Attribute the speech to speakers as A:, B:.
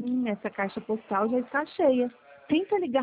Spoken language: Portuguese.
A: Essa caixa postal já está cheia. Tenta ligar